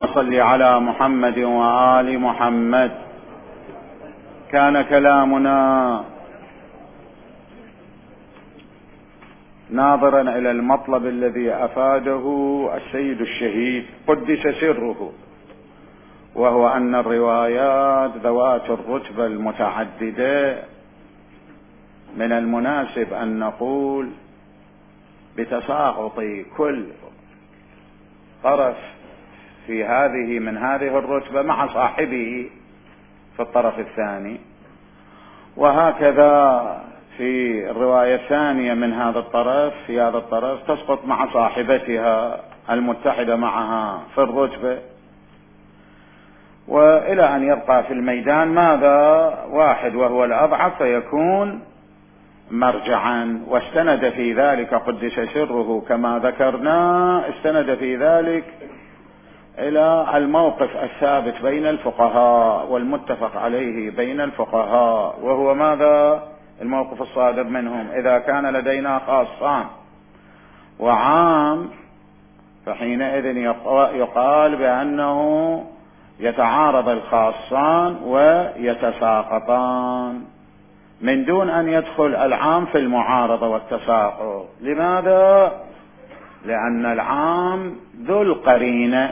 صل على محمد وآل محمد. كان كلامنا ناظرا إلى المطلب الذي أفاده السيد الشهيد قدس سره، وهو أن الروايات ذوات الرتبة المتعددة من المناسب أن نقول بتساقط كل طرف في هذه من هذه الرتبة مع صاحبه في الطرف الثاني، وهكذا في الرواية الثانية من هذا الطرف في هذا الطرف تسقط مع صاحبتها المتحدة معها في الرتبة، وإلى أن يبقى في الميدان ماذا؟ واحد وهو الأضعف فيكون مرجعا. واستند في ذلك قدس سره كما ذكرنا، استند في ذلك إلى الموقف الثابت بين الفقهاء والمتفق عليه بين الفقهاء، وهو ماذا؟ الموقف الصادر منهم: إذا كان لدينا خاصان وعام فحينئذ يقال بأنه يتعارض الخاصان ويتساقطان من دون أن يدخل العام في المعارضة والتساقط. لماذا؟ لأن العام ذو القرينة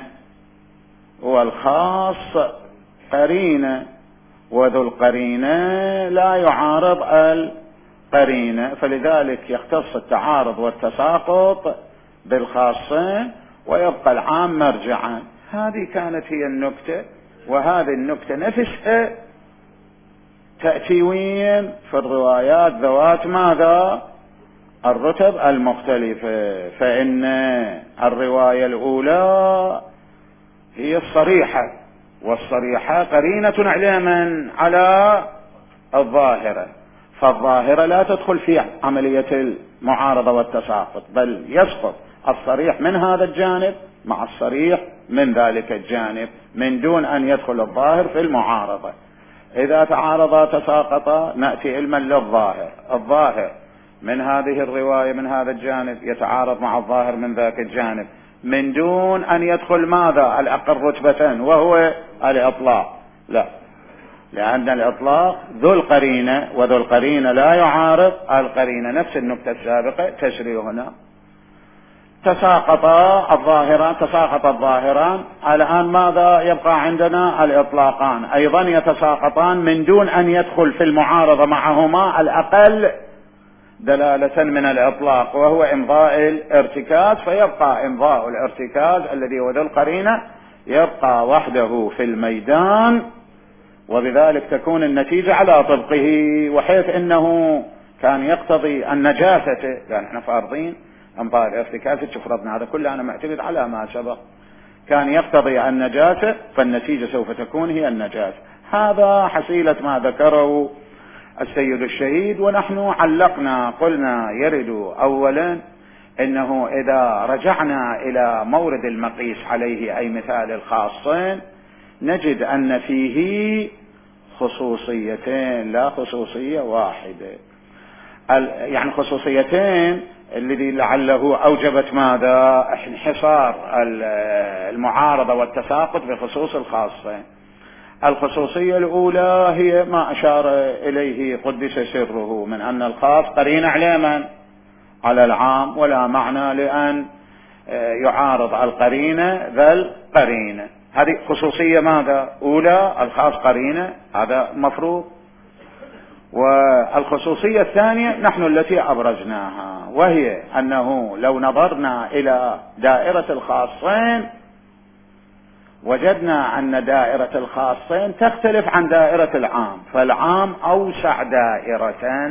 والخاص قرينة، وذو القرينة لا يعارض القرينة، فلذلك يختص التعارض والتساقط بالخاصين ويبقى العام مرجعا. هذه كانت هي النكتة، وهذه النكتة نفسها تأتي وين؟ في الروايات ذوات ماذا؟ الرتب المختلفة. فإن الرواية الأولى هي الصريحة، والصريحة قرينة علما على الظاهرة، فالظاهرة لا تدخل في عملية المعارضة والتساقط، بل يسقط الصريح من هذا الجانب مع الصريح من ذلك الجانب من دون أن يدخل الظاهر في المعارضة. إذا تعارضا تساقطا نأتي علما للظاهر، الظاهر من هذه الرواية من هذا الجانب يتعارض مع الظاهر من ذاك الجانب من دون أن يدخل ماذا؟ الأقل رتبة وهو الإطلاق. لا، لأن الإطلاق ذو القرينة، وذو القرينة لا يعارض القرينة. نفس النكتة السابقة تشري هنا. تساقط الظاهران. الآن ماذا يبقى عندنا؟ الإطلاقان أيضا يتساقطان من دون أن يدخل في المعارضة معهما الأقل دلالة من الإطلاق، وهو إمضاء الارتكاز، فيبقى إمضاء الارتكاز الذي هو ذو القرينة يبقى وحده في الميدان، وبذلك تكون النتيجة على طبقه. وحيث إنه كان يقتضي النجاسة، يعني احنا فارضين إمضاء الارتكاز، فرضنا هذا كله أنا معتمد على ما سبق، كان يقتضي النجاسة، فالنتيجة سوف تكون هي النجاسة. هذا حصيلة ما ذكره السيد الشهيد. ونحن علقنا قلنا يرد أولا إنه إذا رجعنا إلى مورد المقيس عليه أي مثال الخاصين نجد أن فيه خصوصيتين لا خصوصية واحدة، يعني خصوصيتين الذي لعله أوجبت ماذا؟ انحصار المعارضة والتساقط بخصوص الخاصين. الخصوصية الأولى هي ما أشار إليه قدس سره من أن الخاص قرين علما على العام، ولا معنى لأن يعارض القرينة ذا القرينة. هذه خصوصية ماذا؟ أولى، الخاص قرينة، هذا مفروض. والخصوصية الثانية نحن التي أبرزناها، وهي أنه لو نظرنا إلى دائرة الخاصين وجدنا أن دائرة الخاصين تختلف عن دائرة العام، فالعام أوسع دائرة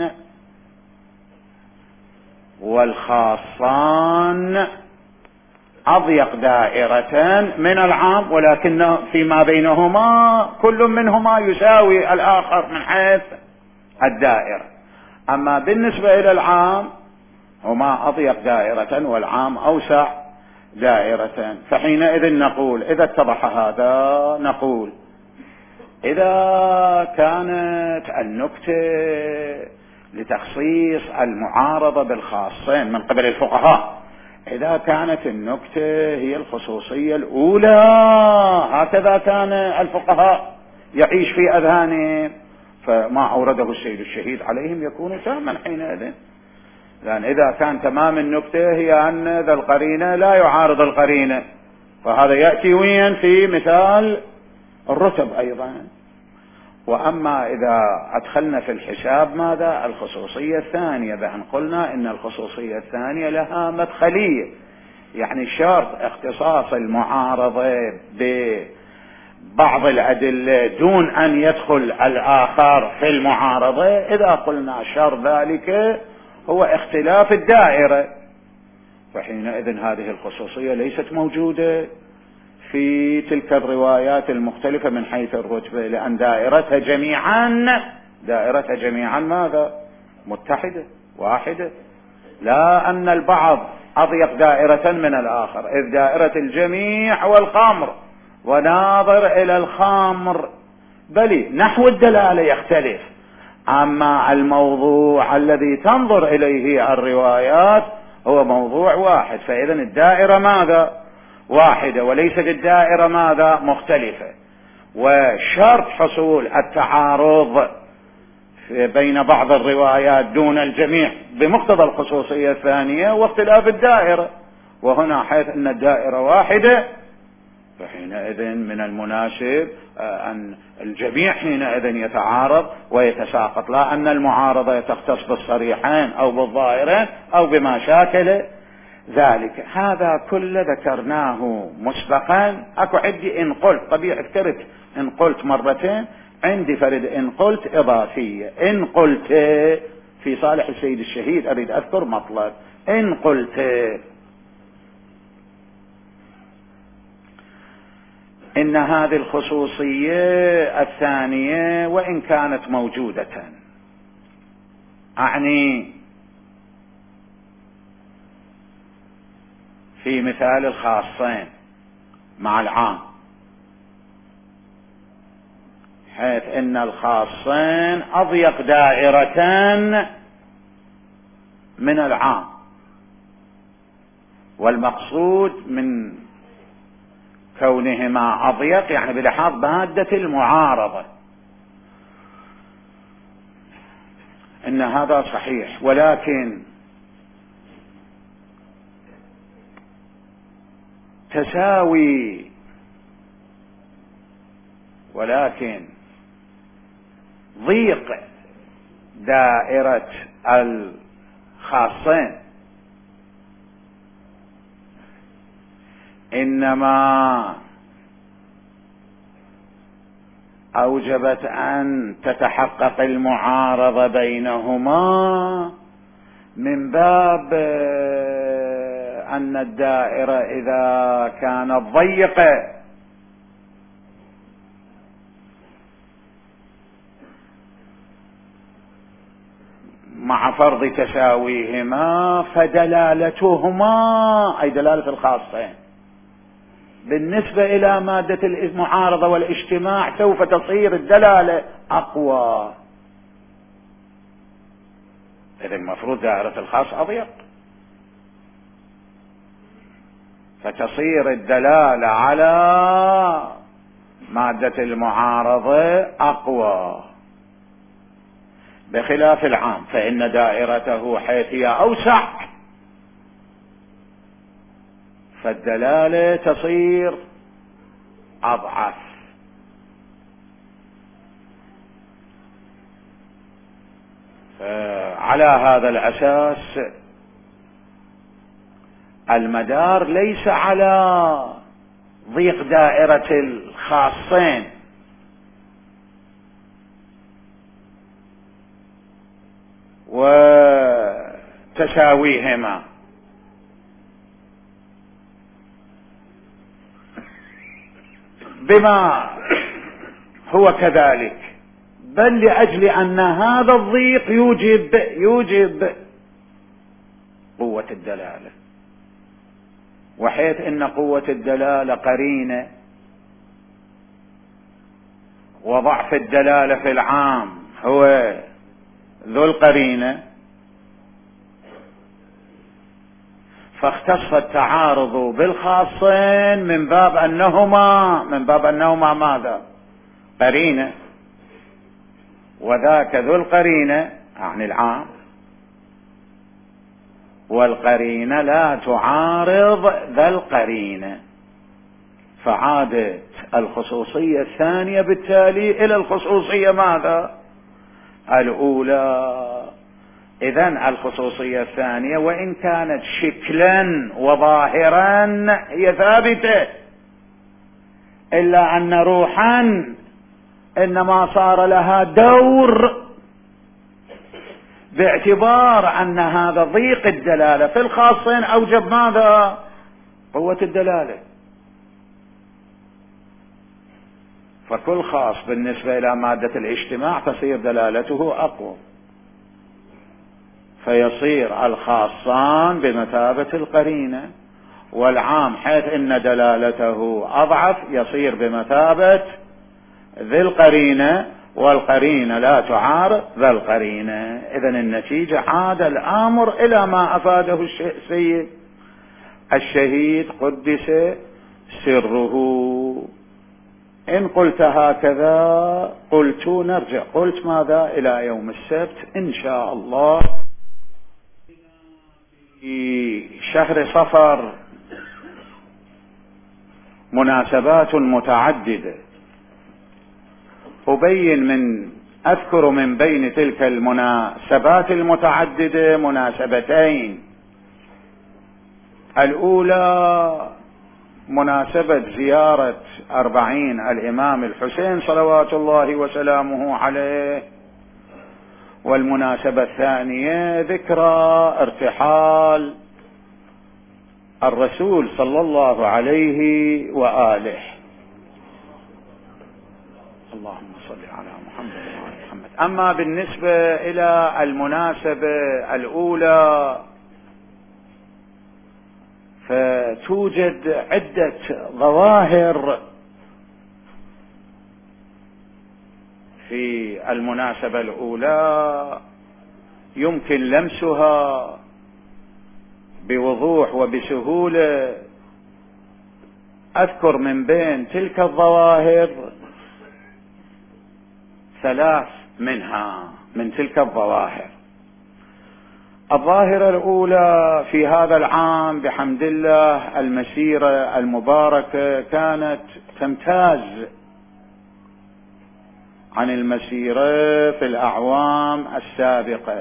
والخاصان أضيق دائرة من العام، ولكن فيما بينهما كل منهما يساوي الآخر من حيث الدائرة. أما بالنسبة إلى العام هما أضيق دائرة والعام أوسع دائرة. فحينئذ نقول إذا اتضح هذا نقول إذا كانت النكتة لتخصيص المعارضة بالخاصين من قبل الفقهاء، إذا كانت النكتة هي الخصوصية الأولى، هكذا كان الفقهاء يعيش في أذهانهم، فما أورده السيد الشهيد عليهم يكون تاما حينئذ. لأن إذا كان تمام النكتة هي أن ذا القرينة لا يعارض القرينة، فهذا يأتي وين في مثال الرتب أيضا. وأما إذا أدخلنا في الحساب ماذا؟ الخصوصية الثانية، بأن قلنا إن الخصوصية الثانية لها مدخلية، يعني شرط اختصاص المعارضة ببعض الأدلة دون أن يدخل الآخر في المعارضة. إذا قلنا شرط ذلك هو اختلاف الدائرة، فحينئذ هذه الخصوصية ليست موجودة في تلك الروايات المختلفة من حيث الرتبة، لأن دائرتها جميعا ماذا؟ متحدة واحدة، لا أن البعض أضيق دائرة من الآخر، إذ دائرة الجميع والخمر وناظر إلى الخمر، بل نحو الدلالة يختلف، أما الموضوع الذي تنظر إليه الروايات هو موضوع واحد، فإذا الدائرة ماذا؟ واحدة، وليست الدائرة ماذا؟ مختلفة. وشرط حصول التعارض بين بعض الروايات دون الجميع بمقتضى الخصوصية الثانية واختلاف الدائرة، وهنا حيث أن الدائرة واحدة فحينئذ من المناسب أن الجميع حينئذ يتعارض ويتساقط، لا أن المعارضة تختص بالصريحين أو بالظاهرين أو بما شاكل ذلك. هذا كله ذكرناه مسبقا. أكو عندي إن قلت، طبيعي افترض إن قلت مرتين، عندي فرد إن قلت إضافية، إن قلت في صالح السيد الشهيد أريد أذكر مطلب، إن قلت إن هذه الخصوصية الثانية وإن كانت موجودة، أعني في مثال الخاصين مع العام، حيث ان الخاصين اضيق دائرة من العام، والمقصود من كونهما اضيق يعني بلحاظ مادة المعارضة، ان هذا صحيح، ولكن ضيق دائرة الخاصين إنما أوجبت أن تتحقق المعارضة بينهما من باب أن الدائرة إذا كانت ضيقة مع فرض تساويهما فدلالتهما أي دلالة الخاصين بالنسبة إلى مادة المعارضة والاجتماع سوف تصير الدلالة أقوى. إذن المفروض دائرة الخاص أضيق، فتصير الدلالة على مادة المعارضة أقوى، بخلاف العام فإن دائرته حيث هي أوسع فالدلالة تصير أضعف. على هذا الأساس المدار ليس على ضيق دائرة الخاصين وتساويهما، بما هو كذلك، بل لأجل أن هذا الضيق يوجب قوة الدلالة، وحيث أن قوة الدلالة قرينة وضعف الدلالة في العام هو ذو القرينة، فاختص التعارض بالخاصين من باب أنهما ماذا؟ قرينة، وذاك ذو القرينة عن العام، والقرينة لا تعارض ذا القرينة، فعادت الخصوصية الثانية بالتالي إلى الخصوصية ماذا؟ الأولى. إذن الخصوصية الثانية وإن كانت شكلا وظاهرا هي ثابتة، إلا أن روحا إنما صار لها دور باعتبار أن هذا ضيق الدلالة في الخاصين أوجب ماذا؟ قوة الدلالة. فكل خاص بالنسبة إلى مادة الاجتماع تصير دلالته أقوى، فيصير الخاصان بمثابة القرينة، والعام حيث إن دلالته أضعف يصير بمثابة ذي القرينة، والقرينة لا تعارض ذا القرينة. إذن النتيجة عاد الأمر إلى ما أفاده السيد الشهيد قدس سره. إن قلت هكذا قلت نرجع، قلت ماذا؟ إلى يوم السبت إن شاء الله في شهر صفر مناسبات متعددة، أذكر من بين تلك المناسبات المتعددة مناسبتين. الأولى مناسبة زيارة 40 الإمام الحسين صلوات الله وسلامه عليه، والمناسبة الثانية ذكرى ارتحال الرسول صلى الله عليه وآله. اللهم صل على محمد وعلى محمد. أما بالنسبة إلى المناسبة الأولى فتوجد عدة ظواهر في المناسبة الأولى يمكن لمسها بوضوح وبسهولة. أذكر من بين تلك الظواهر 3 منها من تلك الظواهر. الظاهرة الأولى في هذا العام بحمد الله المسيرة المباركة كانت تمتاز عن المسيرة في الأعوام السابقة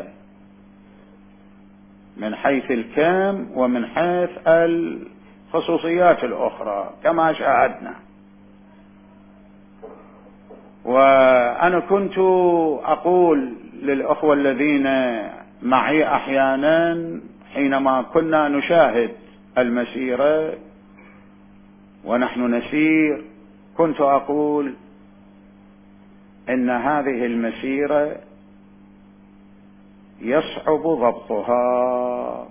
من حيث الكم ومن حيث الخصوصيات الأخرى كما شاهدنا. وأنا كنت أقول للأخوة الذين معي أحيانا حينما كنا نشاهد المسيرة ونحن نسير، كنت أقول إن هذه المسيرة يصعب ضبطها،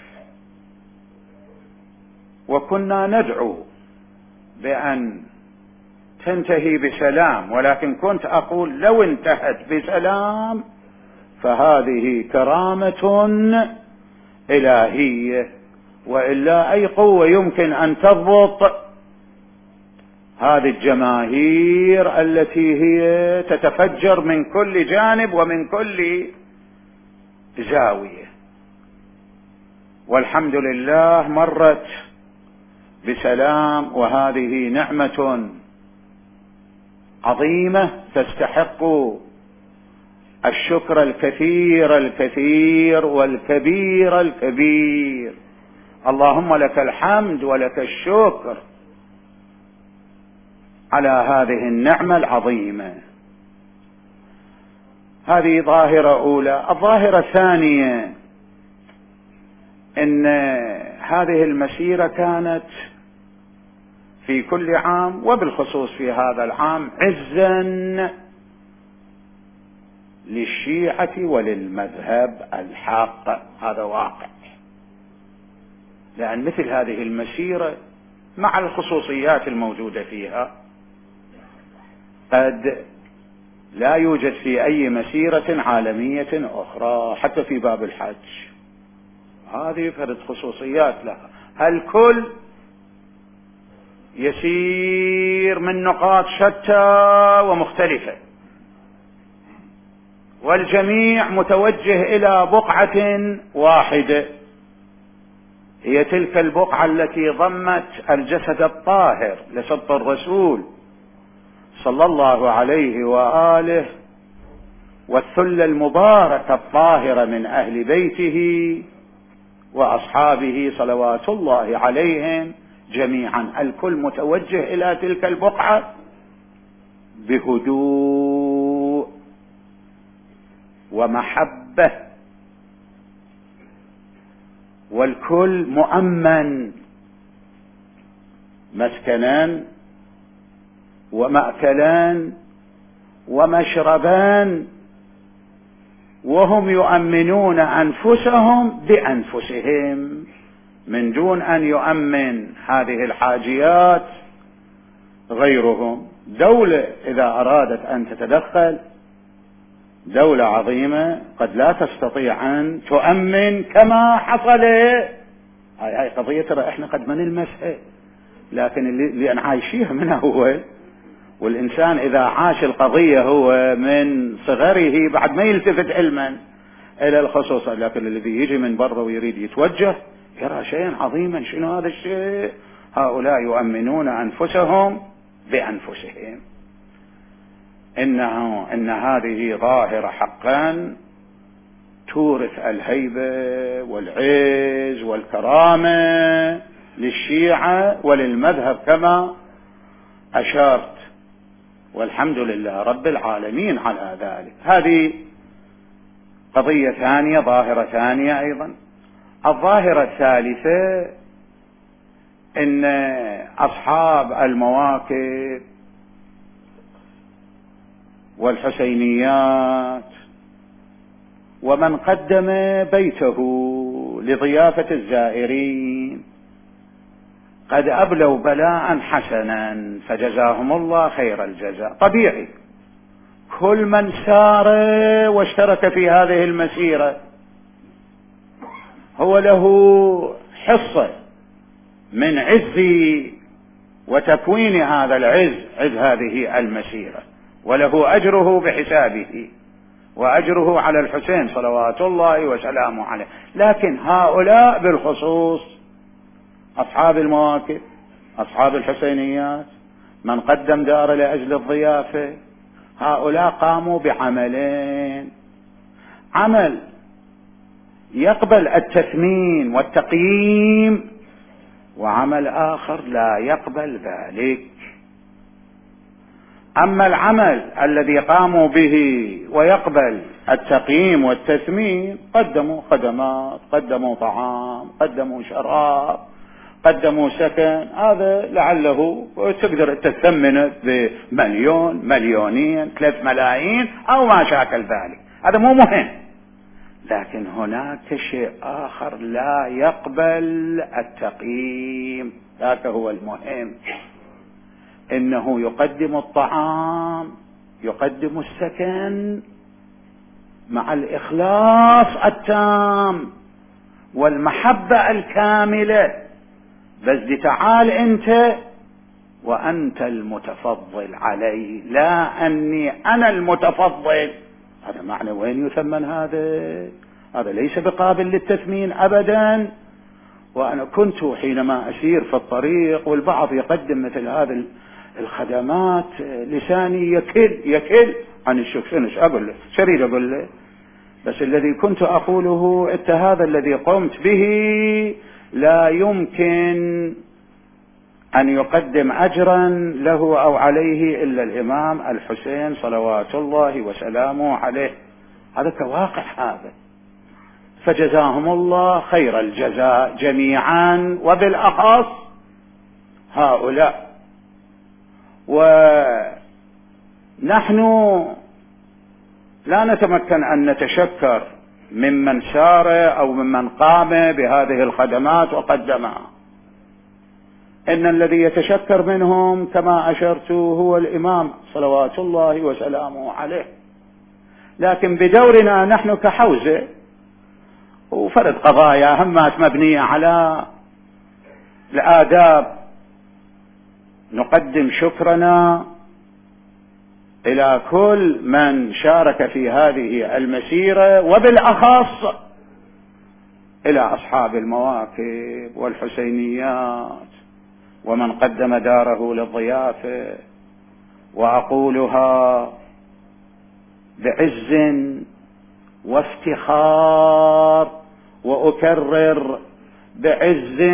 وكنا ندعو بأن تنتهي بسلام، ولكن كنت أقول لو انتهت بسلام فهذه كرامة إلهية، وإلا أي قوة يمكن أن تضبط هذه الجماهير التي هي تتفجر من كل جانب ومن كل زاوية. والحمد لله مرت بسلام، وهذه نعمة عظيمة تستحق الشكر الكثير الكثير والكبير الكبير. اللهم لك الحمد ولك الشكر على هذه النعمة العظيمة. هذه ظاهرة أولى. الظاهرة الثانية إن هذه المسيرة كانت في كل عام وبالخصوص في هذا العام عزا للشيعة وللمذهب الحق. هذا واقع، لأن مثل هذه المسيرة مع الخصوصيات الموجودة فيها قد لا يوجد في أي مسيرة عالمية أخرى، حتى في باب الحج هذه فرد خصوصيات لها. الكل يسير من نقاط شتى ومختلفة، والجميع متوجه إلى بقعة واحدة، هي تلك البقعة التي ضمت الجسد الطاهر لسبط الرسول صلى الله عليه وآله، والثلة المباركة الطاهرة من أهل بيته وأصحابه صلوات الله عليهم جميعا. الكل متوجه إلى تلك البقعة بهدوء ومحبة، والكل مؤمن مسكنان ومأكلان ومشربان، وهم يؤمنون أنفسهم بأنفسهم من دون أن يؤمن هذه الحاجيات غيرهم. دولة إذا أرادت أن تتدخل، دولة عظيمة قد لا تستطيع أن تؤمن كما حصل. هاي قضية ترى احنا قد ما نلمسها، لكن اللي عايشيها من أول، والإنسان إذا عاش القضية هو من صغره بعد ما يلتفت علما إلى الخصوص، لكن الذي يجي من برا ويريد يتوجه يرى شيئا عظيما. شنو هذا الشيء؟ هؤلاء يؤمنون أنفسهم بأنفسهم. إن هذه ظاهرة حقا تورث الهيبة والعز والكرامة للشيعة وللمذهب كما أشرت، والحمد لله رب العالمين على ذلك. هذه قضية ثانية، ظاهرة ثانية أيضا. الظاهرة الثالثة إن أصحاب المواكب والحسينيات ومن قدم بيته لضيافة الزائرين قد أبلوا بلاء حسنا فجزاهم الله خير الجزاء. طبيعي كل من سار واشترك في هذه المسيرة هو له حصة من عز وتكوين هذا العز، عز هذه المسيرة، وله أجره بحسابه وأجره على الحسين صلوات الله وسلامه عليه. لكن هؤلاء بالخصوص أصحاب المواكب، أصحاب الحسينيات، من قدم دار لأجل الضيافة، هؤلاء قاموا بعملين: عمل يقبل التثمين والتقييم، وعمل آخر لا يقبل ذلك. أما العمل الذي قاموا به ويقبل التقييم والتثمين، قدموا خدمات، قدموا طعام، قدموا شراب، قدموا سكن، هذا لعله تقدر تثمنه بمليون، مليونين، 3 ملايين أو ما شاكل ذلك، هذا مو مهم. لكن هناك شيء آخر لا يقبل التقييم، ذاك هو المهم. إنه يقدم الطعام، يقدم السكن مع الإخلاص التام والمحبة الكاملة، بس تعال أنت وأنت المتفضل علي، لا أني أنا المتفضل. هذا معنى وين يثمن هذا ليس بقابل للتثمين أبدا. وأنا كنت حينما أسير في الطريق والبعض يقدم مثل هذه الخدمات لساني يكل عن الشكر. أقول له شريد، أقول له بس الذي كنت أقوله أنت هذا الذي قمت به لا يمكن أن يقدم أجرا له أو عليه إلا الإمام الحسين صلوات الله وسلامه عليه. هذا كواقع هذا. فجزاهم الله خير الجزاء جميعا، وبالأخص هؤلاء. ونحن لا نتمكن أن نتشكر ممن سار أو ممن قام بهذه الخدمات وقدمها. إن الذي يتشكر منهم كما أشرت هو الإمام صلوات الله وسلامه عليه. لكن بدورنا نحن كحوزة وفرد قضايا همات مبنية على الآداب. نقدم شكرنا إلى كل من شارك في هذه المسيرة، وبالأخص إلى أصحاب المواكب والحسينيات ومن قدم داره للضيافة. وأقولها بعز وافتخار، وأكرر بعز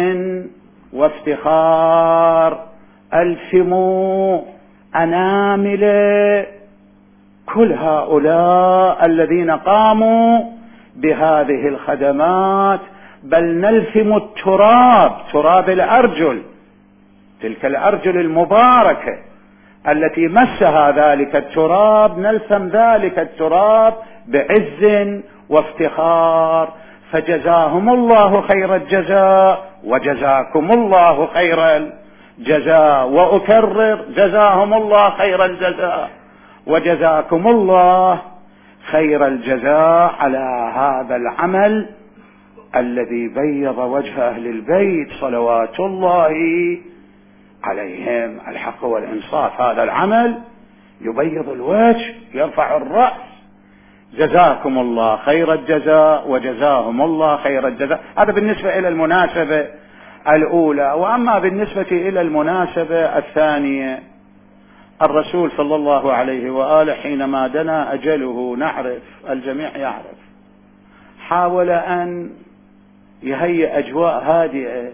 وافتخار، ألثموا أنامل كل هؤلاء الذين قاموا بهذه الخدمات، بل نلثم التراب، تراب الأرجل، تلك الأرجل المباركة التي مسها ذلك التراب، نلثم ذلك التراب بعز وافتخار. فجزاهم الله خير الجزاء، وجزاكم الله خير الجزاء، وأكرر جزاهم الله خير الجزاء، وجزاكم الله خير الجزاء على هذا العمل الذي بيض وجه أهل البيت صلوات الله عليهم. الحق والإنصاف، هذا العمل يبيض الوجه، يرفع الرأس. جزاكم الله خير الجزاء، وجزاهم الله خير الجزاء. هذا بالنسبة إلى المناسبة الأولى. وأما بالنسبة إلى المناسبة الثانية، الرسول صلى الله عليه وآله حينما دنا أجله، نعرف، الجميع يعرف، حاول أن يهيئ أجواء هادئة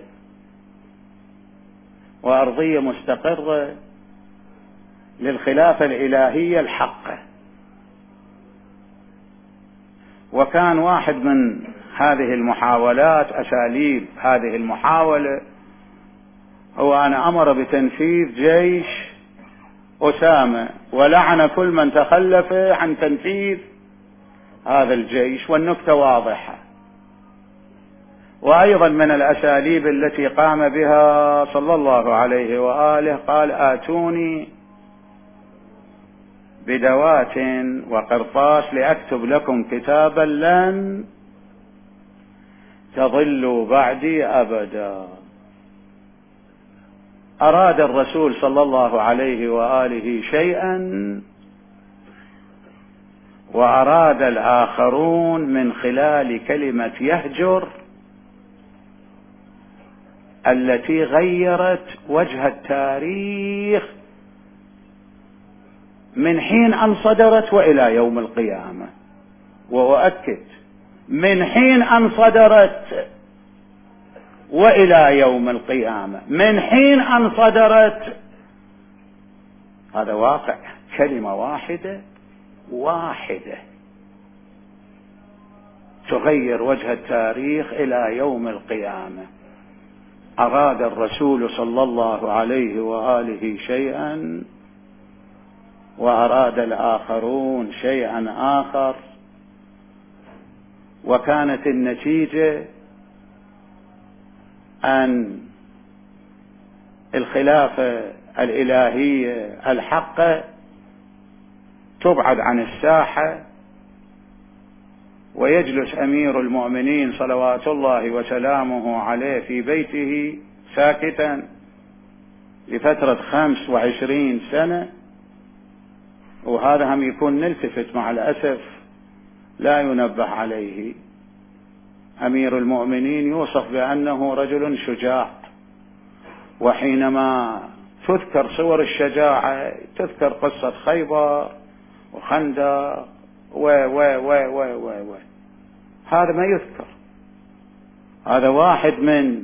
وأرضية مستقرة للخلافة الإلهية الحقة. وكان واحد من هذه المحاولات، أساليب هذه المحاولة، هو أن أمر بتنفيذ جيش أسامة، ولعن كل من تخلف عن تنفيذ هذا الجيش. والنكتة واضحة. وأيضا من الأساليب التي قام بها صلى الله عليه وآله، قال: آتوني بدوات وقرطاس لأكتب لكم كتابا لن تضلوا بعدي أبدا. أراد الرسول صلى الله عليه وآله شيئا، وأراد الآخرون من خلال كلمة يهجر التي غيرت وجه التاريخ من حين أن صدرت وإلى يوم القيامة. وأؤكد، من حين أن صدرت وإلى يوم القيامة، من حين أن صدرت. هذا واقع. كلمة واحدة تغير وجه التاريخ إلى يوم القيامة. أراد الرسول صلى الله عليه وآله شيئا، وأراد الآخرون شيئا آخر، وكانت النتيجة أن الخلافة الإلهية الحقة تبعد عن الساحة، ويجلس أمير المؤمنين صلوات الله وسلامه عليه في بيته ساكتا لفترة 25 سنة. وهذا هم يكون نلتفت مع الأسف لا ينبه عليه. أمير المؤمنين يوصف بأنه رجل شجاع، وحينما تذكر صور الشجاعة تذكر قصة خيبر وخندق هذا ما يذكر. هذا واحد من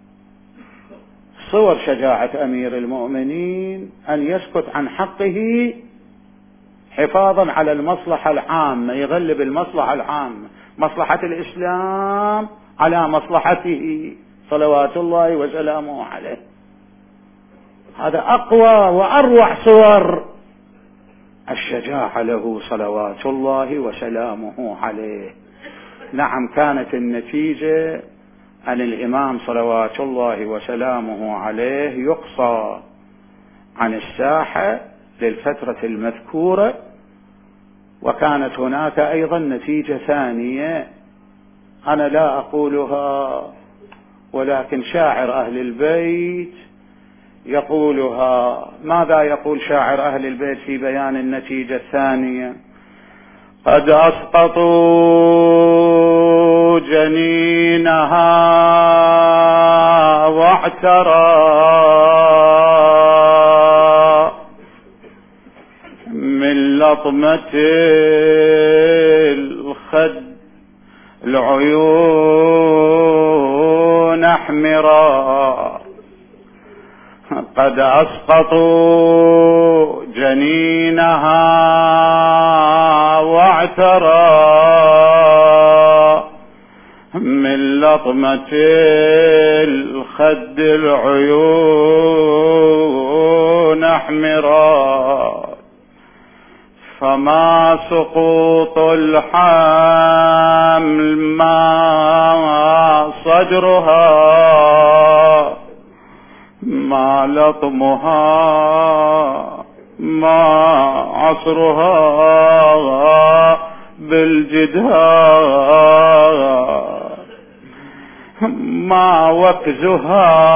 صور شجاعة أمير المؤمنين، أن يسكت عن حقه حفاظا على المصلحة العامة، يغلب المصلحة العامة، مصلحة الإسلام على مصلحته صلوات الله وسلامه عليه. هذا أقوى وأروع صور الشجاعة له صلوات الله وسلامه عليه. نعم، كانت النتيجة أن الإمام صلوات الله وسلامه عليه يقصى عن الساحة للفترة المذكورة. وكانت هناك أيضا نتيجة ثانية، أنا لا أقولها، ولكن شاعر أهل البيت يقولها. ماذا يقول شاعر أهل البيت في بيان النتيجة الثانية؟ قد أسقطوا جنينها واعترى من لطمة الخد العيون احمرا. قد أسقطوا جنينها واعترى من لطمة الخد العيون احمرا. فما سقوط الحمل ما صدرها، ما لطمها ما عصرها بالجدار، ما وكزها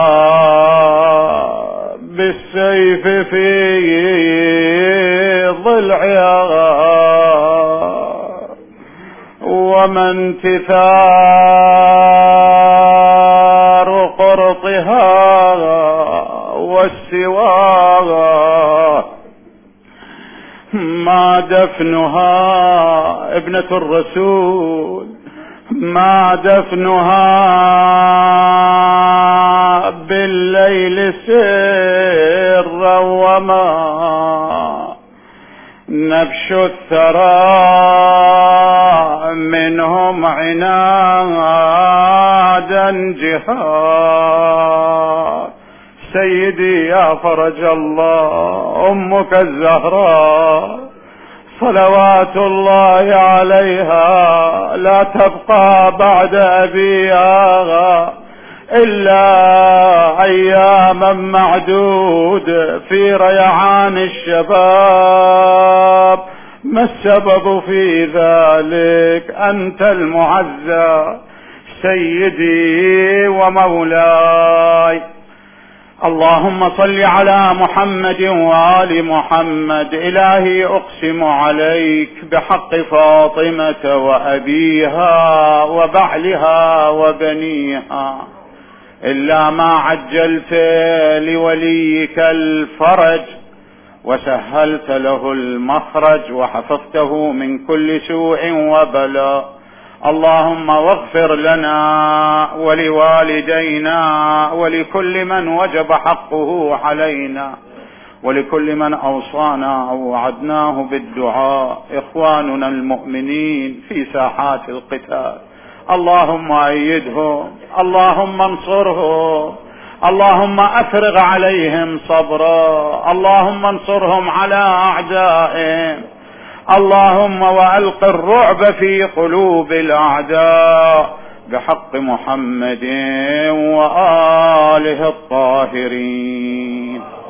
بالسيف في ضلعها، وما انتثار قرطها والسواها، ما دفنها ابنة الرسول، ما دفنها بالليل سرا، وما نبش الثرى منهم عنادا جهاد. سيدي يا فرج الله أمك الزهراء صلوات الله عليها لا تبقى بعد أبيها إلا أياما معدود في ريعان الشباب. ما السبب في ذلك؟ أنت المعزى سيدي ومولاي. اللهم صل على محمد وآل محمد. إلهي أقسم عليك بحق فاطمة وأبيها وبعلها وبنيها، إلا ما عجلت لوليك الفرج وسهلت له المخرج وحفظته من كل سوء وبلاء. اللهم واغفر لنا ولوالدينا ولكل من وجب حقه علينا ولكل من أوصانا أو وعدناه بالدعاء، إخواننا المؤمنين في ساحات القتال. اللهم أيدهم، اللهم انصرهم، اللهم أفرغ عليهم صبرا، اللهم انصرهم على أعدائهم، اللهم وألق الرعب في قلوب الأعداء بحق محمد وآله الطاهرين.